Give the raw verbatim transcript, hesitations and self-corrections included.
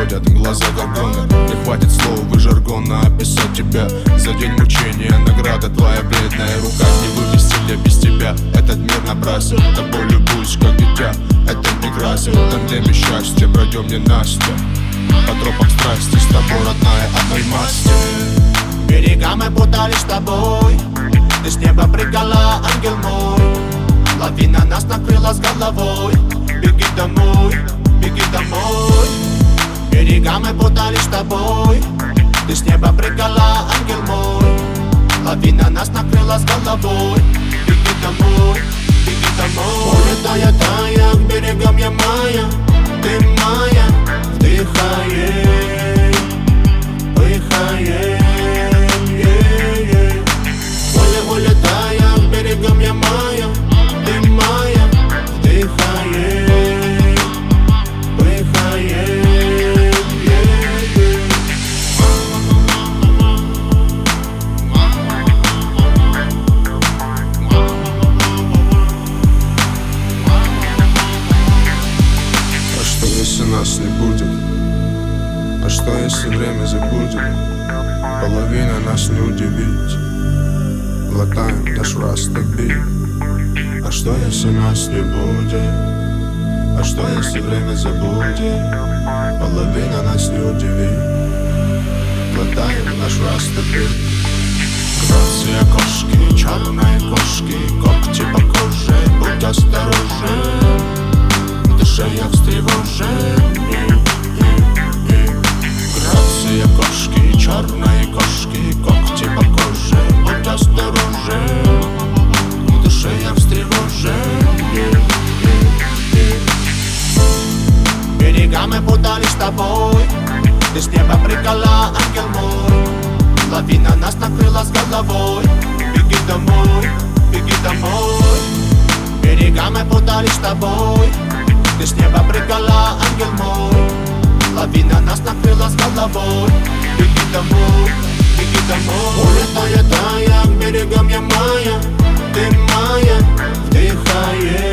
горят глаза горгона. Не хватит слов и жаргона описать тебя. За день мучения награда твоя бледная рука. Не вывести я без тебя, этот мир напрасен. Тобой любуюсь, как дитя, это прекрасен. Там, где мы счастье, пройдем не Настя. По тропам страсти, с тобой, родная, одной масти. Берега мы путались с тобой, ты с неба прыгала, ангел мой. Лавина нас накрыла с головой. Беги домой, беги домой. Берега мы путались с тобой, ты с неба прыгала, ангел мой. Лавина нас накрыла с головой. Беги домой, беги домой. Улетая, тая, к берегам я мая. Ты моя, вдыхаем, выхаем. Улетая, к берегам я мая. Ты моя, вдыхаем, выхаем. А что если нас не будет? А что если время забудет? Половина нас не удивит. Глотаем наш растопит. А что если нас не будет? А что если время забудет? Половина нас не удивит. Глотаем наш растопит. Грация кошки, черные кошки, когти по коже, будь осторожен. Душа я встревожен. Грация кошки, черные кошки, когти по коже, будь осторожен. В душе я встревожен. Берега мы путались с тобой, ты с неба прыгала, ангел мой. Лавина нас накрыла с головой. Беги домой, беги домой. Берега мы путались с тобой, ты с неба прыгала, ангел мой. Лавина нас накрыла с головой. Беги домой, беги домой. Улетая, тая, к берегам я мая. Ты моя, вдыхаем.